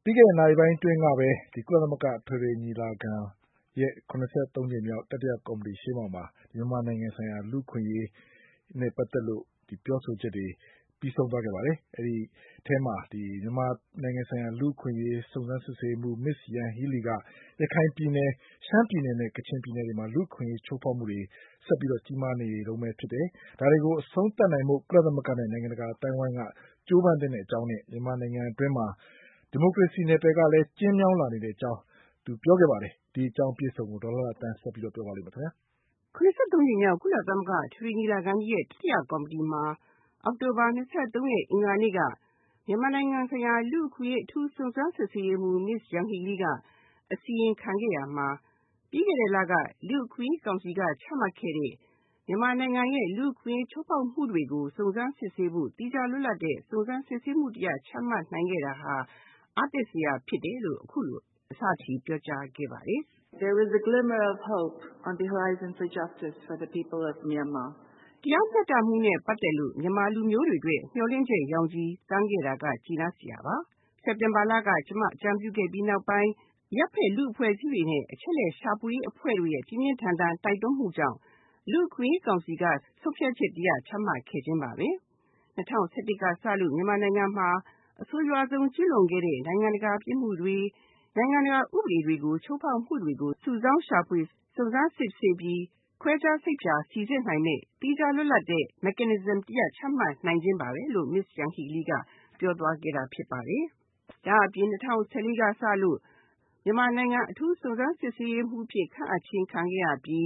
ပြီးခဲ့တဲ့နာရီပိုင်းအတွင်းကပဲကုလသမဂ္ဂအထွေထွေညီလာခံရဲ့73ကြိမ်မြောက်တတိယကော်မတီရှေ့မှောက်မှာမြန်မာနိုင်ငံဆိုင်ရာလူ့အခွင့်အရေးနဲ့ပတ်သက်လို့ပြောဆိုချက်တွေပြီးဆုံးသွားခဲ့ပါတယ်။အဲဒီအထဲမှာမြန်မာနိုင်ငံဆိုင်ရာလူ့အခွင့်အရေးစုံစမ်းစစ်ဆေးမှု Ms. Yanghee Lee ကရခိုင်ပြည်နယ်၊ရှမ်းပြည်နယ်နဲ့ကချင်ပြည်နယ်တွေမှာလူ့အခွင့်အရေးချိုးဖောက်မှုတွေဆက်ပြီးကြီးမားနေတုန်းပဲဖြစ်တယ်။ဒါတွေကိုအဆုံးသတ်နိုင်ဖို့ကုလသမဂ္ဂနဲ့နိုင်ငံတကာအသိုင်းအဝိုင်းကကြိုးပမ်းသင့်တဲ့အကြောင်းနဲ့မြန်မာနိုင်ငံအတွင်းမှာဒီမိုကရေစီနယ်ပယ်ကလည်းကျဉ်းမြောင်းလာနေတဲ့အကြောင်းသူပြောခဲ့ပါတယ်။ဒီအကြောင်းပြည့်စုံကိုဒေါ်လာတန်းဆက်ပြီးပြောပါလိမ့်မယ်ခင်ဗျာ။73ကြိမ်မြောက်ကုလသမဂ္ဂအထွေထွေညီလာခံကြီးရဲ့တတိယကော်မတီမှာအောက်တိုဘာ23ရက်အင်္ဂါနေ့ကမြန်မာနိုင်ငံဆိုင်ရာလူ့အခွင့်အရေးအထူးစုံစမ်းစစ်ဆေးရေးမှူး Ms. Yanghee Lee ကအစီရင်ခံခဲ့ရာမှာပြီးခဲ့တဲ့လကလူ့အခွင့်အရေးကောင်စီကချမှတ်ခဲ့တဲ့မြန်မာနိုင်ငံရဲ့လူ့အခွင့်အရေးချိုးဖောက်မှုတွေကိုစုံစမ်းစစ်ဆေးဖို့သီးခြားလွတ်လပ်တဲ့စုံစမ်းစစ်ဆေးမှုတရားချမှတ်နိုင်ခဲ့တာဟာအားတက်စရာဖြစ်တယ်လို့အခုလိုအစချီပြောကြားခဲ့ပါတယ်။ There is a glimmer of hope on the horizon for justice for the people of Myanmar. တရားမျှတမှုနဲ့ပတ်သက်လို့မြန်မာလူမျိုးတွေအတွက်မျှော်လင့်ချက်ရောင်ကြီးတန်းခဲ့တာကကြည်နပ်စရာပါ။စက်တင်ဘာလကကျမအကြံပြုခဲ့ပြီးနောက်ပိုင်းရပ်ဖက်လူ့အဖွဲ့အစည်းတွေနဲ့အချက်လက်ရှာဖွေရေးအဖွဲ့တွေရဲ့ပြင်းပြင်းထန်ထန်တိုက်တွန်းမှုကြောင့်လူ့အခွင့်အရေးကောင်စီကဆုံးဖြတ်ချက်တရားချမှတ်ခဲ့ခြင်းပါပဲ။2011ကစလို့မြန်မာနိုင်ငံမှာအဆိုးရွားဆုံးကျူးလွန်ခဲ့တဲ့နိုင်ငံတကာပြစ်မှုတွေနိုင်ငံတကာဥပဒေတွေကိုချိုးဖောက်မှုတွေကိုစုဆောင်းရှာဖွေစုံစမ်းစစ်ဆေးပြီးခွဲခြားစိတ်ဖြာစီစစ်နိုင်တဲ့သီးခြားလွတ်လပ်တဲ့ mechanism တရားချမှတ်နိုင်ခြင်းပါပဲလို့ Ms. Yanghee Lee ကပြောသွားခဲ့တာဖြစ်ပါတယ်။ဒါအပြင်2014ကစလို့မြန်မာနိုင်ငံအထူးစုံစမ်းစစ်ဆေးရေးမှူးဖြစ်ခန့်အပ်ခြင်းခံခဲ့ရပြီး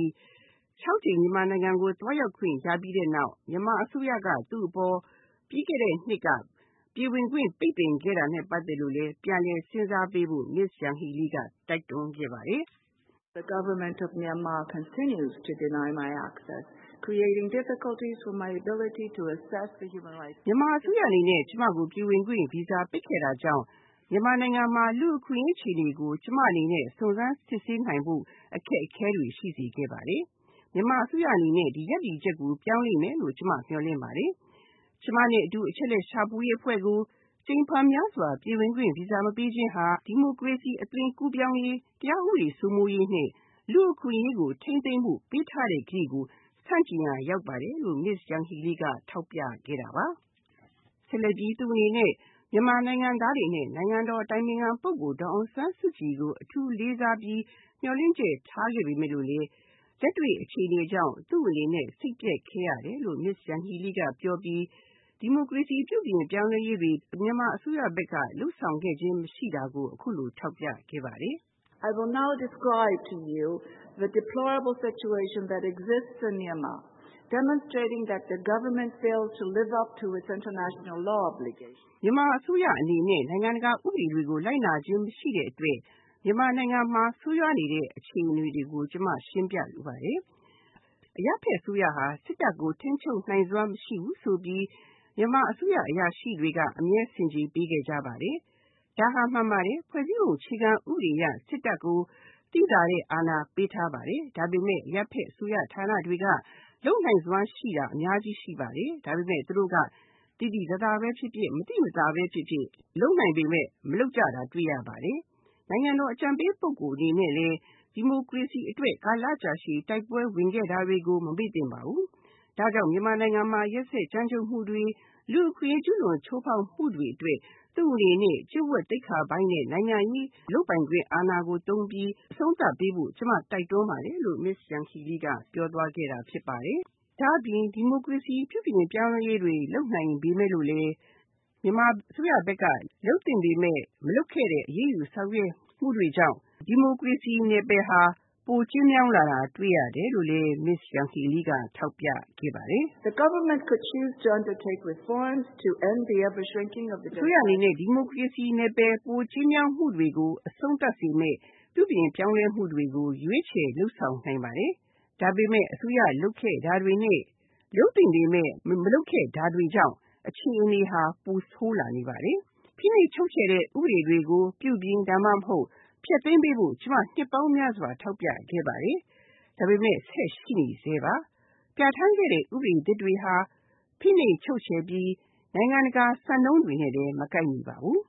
6ကြိမ်မြန်မာနိုင်ငံကိုသွားရောက်ခွင့်ရပြီးတဲ့နောက်မြန်မာအစိုးရကသူ့အပေါ်ပြီးခဲ့တဲ့နှစ်ကပြည်ဝင်ခွင့်ပိတ်ပင်ခဲ့တာနဲ့ပတ်သက်လို့လည်းပြန်လည်စဉ်းစားပေးဖို့ Ms. Yanghee Lee ကတိုက်တွန်းခဲ့ပါတယ်။ The government of Myanmar continues to deny my access, creating difficulties for my ability to assess the human rights. မြန်မာအစိုးရအနေနဲ့ကျမကိုပြည်ဝင်ခွင့်ဗီဇာပိတ်ခဲ့တာကြောင့်မြန်မာနိုင်ငံမှာလူ့အခွင့်အရေးအခြေအနေကိုကျမအနေနဲ့စုံစမ်းစစ်ဆေးနိုင်ဖို့အခက်အခဲတွေရှိစေခဲ့ပါတယ်။မြန်မာအစိုးရအနေနဲ့ဒီရပ်တည်ချက်ကိုပြောင်းလဲမယ်လို့ကျမမျှော်လင့်ပါတယ်။ကျမနဲ့အတူအချက်လက်ရှာဖွေရေးအဖွဲ့ကိုကြိမ်ဖန်များစွာပြည်ဝင်ခွင့်ဗီဇာမပေးခြင်းဟာဒီမိုကရေစီအသွင်ကူးပြောင်းရေးတရားဥပဒေစိုးမိုးရေးနဲ့လူ့အခွင့်အရေးကိုထိန်းသိမ်းမှုပေးထားတဲ့ကတိကိုဆန့်ကျင်ရာရောက်ပါတယ်လို့ Ms. Yanghee Lee ကထောက်ပြခဲ့တာပါ။ဆက်လက်ပြီးသူအနေနဲ့မြန်မာနိုင်ငံသားတွေနဲ့နိုင်ငံတော်အတိုင်ပင်ခံပုဂ္ဂိုလ်ဒေါ်အောင်ဆန်းစုကြည်ကိုအထူးလေးစားပြီးမျှော်လင့်ချက်ထားခဲ့ပေမဲ့လို့လေလက်တွေ့အခြေအနေကြောင့်သူ့အနေနဲ့စိတ်ပျက်ခဲ့ရတယ်လို့ Ms. Yanghee Lee ကပြောပြီးဒီမိုကရေစီပြုပြင်ပြောင်းလဲရေးတွေမြန်မာအစိုးရဘက်ကလှုပ်ဆောင်ခဲ့ခြင်းမရှိတာကိုအခုလိုထောက်ပြခဲ့ပါတယ်။ I will now describe to you the deplorable situation that exists in Myanmar, demonstrating that the government failed to live up to its international law obligations. မြန်မာအစိုးရအနေနဲ့နိုင်ငံတကာဥပဒေတွေကိုလိုက်နာခြင်းမရှိတဲ့အတွက်မြန်မာနိုင်ငံမှာဆိုးရွားနေတဲ့အခြေအနေတွေကိုကျမရှင်းပြလိုပါတယ်။အရပ်ဖက်အစိုးရဟာစစ်တပ်ကိုထိန်းချုပ်နိုင်စွမ်းမရှိဘူးဆိုပြီးမြန်မာအစိုးရအရာရှိတွေကအမြဲဆင်ခြင်ပေးခဲ့ကြပါတယ်။ဒါဟာမှန်ပါတယ်ဖွဲ့စည်းပုံအခြေခံဥပဒေအရစစ်တပ်ကိုသိသာတဲ့အာဏာပေးထားပါတယ်။ဒါပေမဲ့အရပ်ဖက်အစိုးရဌာနတွေကလုပ်နိုင်စွမ်းရှိတာအများကြီးရှိပါတယ်။ဒါပေမဲ့သူတို့ကတိတိကျကျပဲဖြစ်ဖြစ်မတိမတာပဲဖြစ်ဖြစ်လုပ်နိုင်ပေမဲ့မလုပ်ကြတာတွေ့ရပါတယ်။နိုင်ငံတော်အကြံပေးပုဂ္ဂိုလ်အနေနဲ့လည်းဒီမိုကရေစီအတွက်ကာလကြာရှည်တိုက်ပွဲဝင်ခဲ့တာတွေကိုမမေ့သင့်ပါဘူး။ဒါကြောင့်မြန်မာနိုင်ငံမှာရက်စက်ကြမ်းကြုတ်မှုတွေလူ့အခွင့်အရေးကျူးလွန်ချိုးဖောက်မှုတွေအတွက်သူ့အနေနဲ့ကျင့်ဝတ်သိက္ခာပိုင်းနဲ့နိုင်ငံရေးလုပ်ပိုင်ခွင့်အာဏာကိုသုံးပြီးအဆုံးသတ်ပေးဖို့ကျမတိုက်တွန်းပါတယ်လို့ Ms. Yanghee Lee ကပြောသွားခဲ့တာဖြစ်ပါတယ်။ဒါ့အပြင်ဒီမိုကရေစီပြုပြင်ပြောင်းလဲရေးတွေလုပ်နိုင်ပေမဲ့လို့လေမြန်မာအစိုးရဘက်ကလုပ်တင်ပေမဲ့မလုပ်ခဲ့တဲ့အရေးယူဆောင်ရွက်မှုတွေကြောင့်ဒီမိုကရေစီနယ်ပယ်ဟာပိုကျဉ်းမြောင်းလာတာတွေ့ရတယ်လို့လည်း Ms. Yanghee Lee ကထောက်ပြခဲ့ပါတယ်။ The government could choose to undertake reforms to end the ever shrinking of the ဆိုရအနေနဲ့ဒီမိုကရေစီနယ်ပယ်ပိုကျဉ်းမြောင်းမှုတွေကိုအဆုံးသတ်စေမဲ့ပြုပြင်ပြောင်းလဲမှုတွေကိုရွေးချယ်လှုပ်ဆောင်နိုင်ပါတယ်။ဒါပေမဲ့အစိုးရလုပ်ခဲ့တာတွေနဲ့လုပ်တင်ပေမဲ့မလုပ်ခဲ့တာတွေကြောင့်အခြေအနေဟာပိုဆိုးလာနေပါတယ်။ဖိနှိပ်ချုပ်ချယ်တဲ့ဥပဒေတွေကိုပြုပြင်ဒါမှမဟုတ်ဖျက်သိမ်းပေးဖို့ကျမနှစ်ပေါင်းများစွာထောက်ပြခဲ့ပါတယ်။ဒါပေမဲ့ဆက်ရှိနေသေးပါ။ပြဋ္ဌာန်းခဲ့တဲ့ဥပဒေသစ်တွေဟာဖိနှိပ်ချုပ်ချယ်ပြီးနိုင်ငံတကာစံနှုန်းတွေနဲ့လည်းမကိုက်ညီပါဘူး။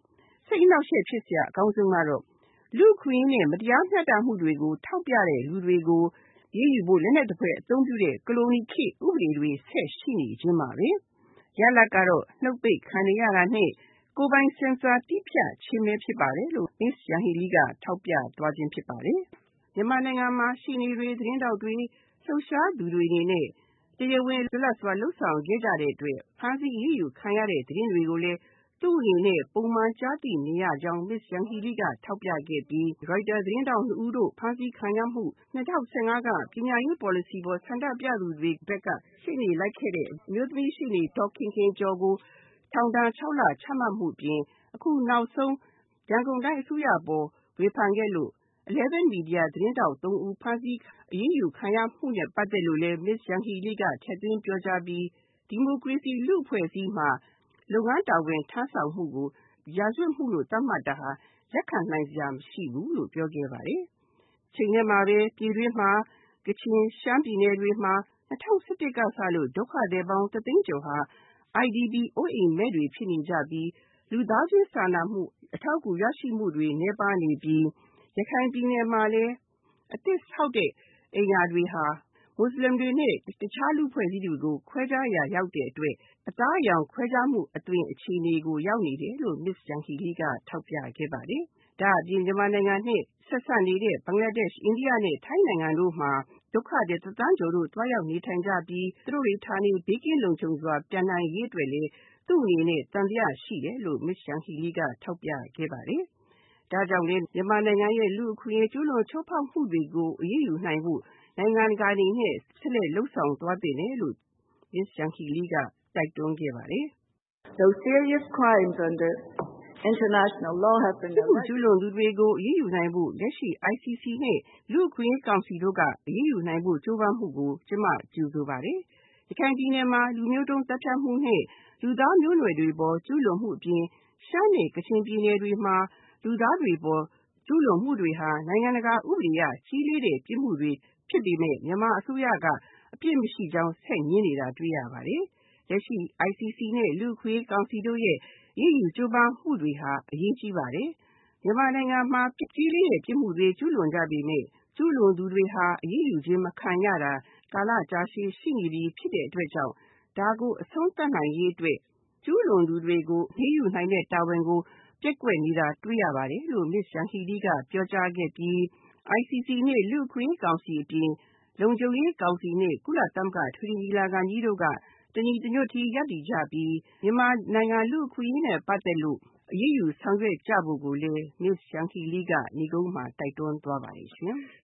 စိတ်အနှောက်အယှက်ဖြစ်စရာအကောင်းဆုံးကတော့လူ့အခွင့်အရေးနဲ့မတရားမျှတမှုတွေကိုထောက်ပြတဲ့လူတွေကိုအရေးယူဖို့လက်နက်သဖွယ်အသုံးပြုတဲ့ကိုလိုနီခေတ်ဥပဒေတွေဆက်ရှိနေခြင်းပါပဲ။ရလဒ်ကတော့နှုတ်ပိတ်ခံနေရတာနဲ့ကိုယ်ပိုင်ဆင်ဆာတိပြခြင်းပဲဖြစ်ပါတယ်လို့ Ms. Yanghee Lee ကထောက်ပြသွားခြင်းဖြစ်ပါတယ်။မြန်မာနိုင်ငံမှာရှီနေတွေသတင်းတောက်တွေလှုပ်ရှားသူတွေအနေနဲ့တရားဝင်လွတ်လပ်စွာလှုပ်ဆောင်ခဲ့ကြတဲ့အတွက်ဖမ်းဆီးအရေးယူခံရတဲ့သတင်းတွေကိုလည်းသူ့အနေနဲ့ပုံမှန်ကြားသိနေရကြောင်း Ms. Yanghee Lee ကထောက်ပြခဲ့ပြီး Reuters သတင်းထောက်2ဦးတို့ဖမ်းဆီးခံရမှု2015ကပညာရေးပေါ်လစီပေါ်ဆန္ဒပြသူတွေဘက်ကရှေ့နေလိုက်ခဲ့တဲ့အမျိုးသမီးရှေ့နေဒေါ်ခင်ခင်ကျော်ကိုထောင်ဒဏ်6လချမှတ်မှုအပြင်အခုနောက်ဆုံးရန်ကုန်တိုင်းအစိုးရပေါ်ဝေဖန်ခဲ့လို့11 Media သတင်းထောက်3ဦးဖမ်းဆီးအရေးယူခံရမှုနဲ့ပတ်သက်လို့လည်း Ms. Yanghee Lee ကထည့်သွင်းပြောကြားပြီးဒီမိုကရေစီလူ့အဖွဲ့အစည်းမှာလုပ်ငန်းတာဝန်ထမ်းဆောင်မှုကိုရာဇဝတ်မှုလို့သတ်မှတ်တာဟာလက်ခံနိုင်စရာမရှိဘူးလို့ပြောခဲ့ပါတယ်။ချိန်ထဲမှာပဲပြည်တွင်းမှာကချင်ရှမ်းပြည်နယ်တွေမှာ2011ကစလို့ဒုက္ခသည်ပေါင်း3သိန်းကျော်ဟာ IDP အိုးအိမ်မဲ့တွေဖြစ်နေကြပြီးလူသားချင်းစာနာမှုအထောက်အကူရရှိမှုတွေနည်းပါးနေပြီးရခိုင်ပြည်နယ်မှာလည်းအသစ်ဆောက်တဲ့အိမ်ယာတွေဟာမွတ်စလင်တွေနဲ့တခြားလူအဖွဲ့အစည်းတွေကိုခွဲခြားရာရောက်တဲ့အတွက်အသားအရောင်ခွဲခြားမှုအသွင်အခြေအနေကိုရောက်နေတယ်လို့ Ms. Yanghee Lee ကထောက်ပြခဲ့ပါတယ်။ဒါအပြင်မြန်မာနိုင်ငံနဲ့ဆက်စပ်နေတဲ့ဘင်္ဂလားဒေ့ရှ်အိန္ဒိယနဲ့ထိုင်းနိုင်ငံတို့မှာဒုက္ခသည်1 သန်းကျော်တို့တွားရောက်နေထိုင်ကြပြီးသူတို့တွေဌာနေဘေးကင်းလုံခြုံစွာပြန်နိုင်ရေးအတွက်လည်းသူ့အနေနဲ့သံသယရှိတယ်လို့ Ms. Yanghee Lee ကထောက်ပြခဲ့ပါတယ်။ဒါကြောင့်လည်းမြန်မာနိုင်ငံရဲ့လူ့အခွင့်အရေးကျူးလွန်ချိုးဖောက်မှုတွေကိုအရေးယူနိုင်ဖို့နိုင်ငံတကာအနေနဲ့ဆက်လက်လှုံ့ဆော်သွားသင့်တယ်လို့ Ms. Yanghee Lee ကတိုက်တွန်းခဲ့ပါတယ်။ Those serious crimes under international law have been ကျူးလွန်သူတွေကိုအရေးယူနိုင်ဖို့လက်ရှိ ICC နဲ့လူ့အခွင့်အရေးကောင်စီတို့ကအရေးယူနိုင်ဖို့ကြိုးပမ်းမှုကိုကျမကြိုဆိုပါတယ်။ရခိုင်ပြည်နယ်မှာလူမျိုးတုံးသတ်ဖြတ်မှုနဲ့လူသားမျိုးနွယ်တွေပေါ်ကျူးလွန်မှုအပြင်ရှမ်းနဲ့ကချင်ပြည်နယ်တွေမှာလူသားတွေပေါ်ကျူးလွန်မှုတွေဟာနိုင်ငံတကာဥပဒေအရကြီးလေးတဲ့ပြစ်မှုတွေဖြစ်ပေမဲ့မြန်မာအစိုးရကအပြစ်မရှိကြောင်းဆက်ငြင်းနေတာတွေ့ရပါတယ်။လက်ရှိ ICC နဲ့လူ့အခွင့်အရေးကောင်စီတို့ရဲ့အရေးယူကြိုးပမ်းမှုတွေဟာအရေးကြီးပါတယ်။မြန်မာနိုင်ငံမှာကြီးလေးတဲ့ပြစ်မှုတွေကျူးလွန်ကြပေမဲ့ကျူးလွန်သူတွေဟာအရေးယူခြင်းမခံရတာကာလကြာရှည်ရှိနေပြီဖြစ်တဲ့အတွက်ကြောင့်ဒါကိုအဆုံးသတ်နိုင်ရေးအတွက်ကျူးလွန်သူတွေကိုအရေးယူနိုင်တဲ့တာဝန်ကိုပျက်ကွက်နေတာတွေ့ရပါတယ်လို့ Ms. Yanghee Lee ကပြောကြားခဲ့ပြီး ICC နဲ့လူ့အခွင့်အရေးကောင်စီအပြင်လုံခြုံရေးကောင်စီနဲ့ကုလသမဂ္ဂထွေထွေညီလာခံကြီးတို့ကတညီတညွတ်တည်းရပ်တည်ကြပြီးမြန်မာနိုင်ငံလူ့အခွင့်အရေးနဲ့ပတ်သက်လို့အရေးယူဆောင်ရွက်ကြဖို့ကိုလည်း Ms. Yanghee Lee ကနိဂုံးမှာတိုက်တွန်းသွားပါတယ်ရှင်။